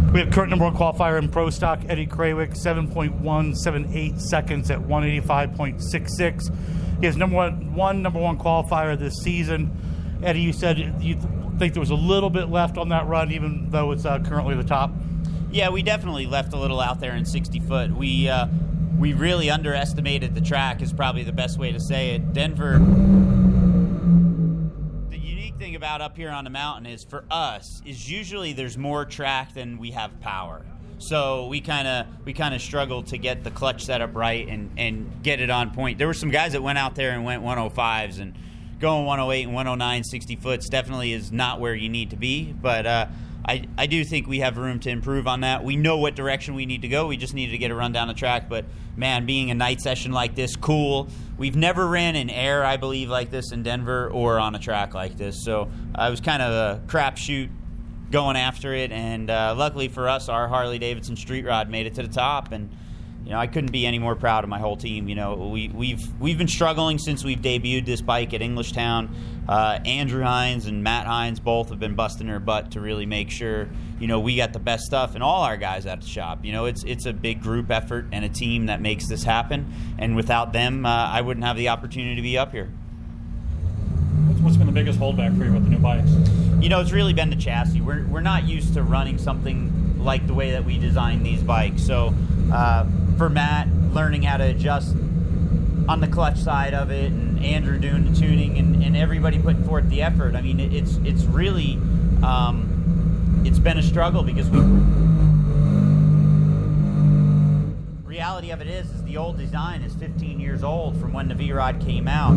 We have current number one qualifier in Pro Stock, Eddie Krawick, 7.178 seconds at 185.66. He has number one qualifier this season. Eddie, you said you think there was a little bit left on that run, even though it's currently the top. Yeah, we definitely left a little out there in 60 foot. We really underestimated the track is probably the best way to say it. Denver, the unique thing about up here on the mountain is for us is usually there's more track than we have power. So we kind of struggled to get the clutch set up right and get it on point. There were some guys that went out there and went 105s, and going 108 and 109 60 foots definitely is not where you need to be. But I do think we have room to improve on that. We know what direction we need to go. We just needed to get a run down the track. But, man, being a night session like this, cool. We've never ran in air, I believe, like this in Denver or on a track like this. So I was kind of a crapshoot going after it, and luckily for us, our Harley-Davidson Street Rod made it to the top, and I couldn't be any more proud of my whole team. We've been struggling since we've debuted this bike at Englishtown. Andrew Hines and Matt Hines both have been busting their butt to really make sure we got the best stuff, and all our guys at the shop. It's a big group effort and a team that makes this happen, and without them, I wouldn't have the opportunity to be up here. What's been the biggest holdback for you with the new bikes? It's really been the chassis. We're not used to running something like the way that we designed these bikes. So for Matt, learning how to adjust on the clutch side of it, and Andrew doing the tuning, and everybody putting forth the effort. I mean, it's really it's been a struggle because reality of it is the old design is 15 years old from when the V-Rod came out.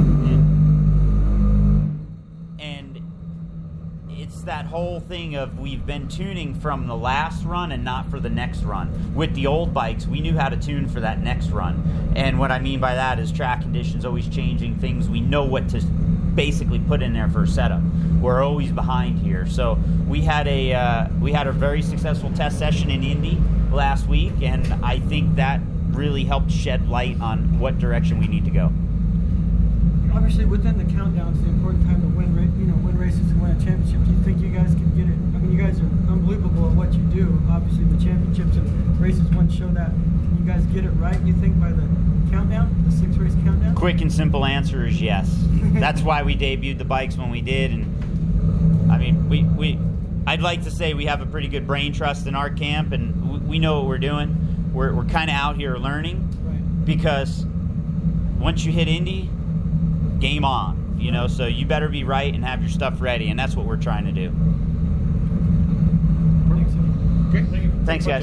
And it's that whole thing of we've been tuning from the last run and not for the next run. With the old bikes, we knew how to tune for that next run. And what I mean by that is track conditions always changing things. We know what to basically put in there for a setup. We're always behind here. So we had a very successful test session in Indy last week, and I think that really helped shed light on what direction we need to go. Obviously, within the countdown, it's the important time to win races and win a championship. Do you think you guys can get it? I mean, you guys are unbelievable at what you do. Obviously, the championships and races one show that. Can you guys get it right, you think, by the countdown, the 6-race countdown? Quick and simple answer is yes. That's why we debuted the bikes when we did. And I mean, I'd like to say we have a pretty good brain trust in our camp, and we know what we're doing. We're kind of out here learning, right? Because once you hit Indy, game on, so you better be right and have your stuff ready, and that's what we're trying to do. Great. Thank you. Thanks, guys.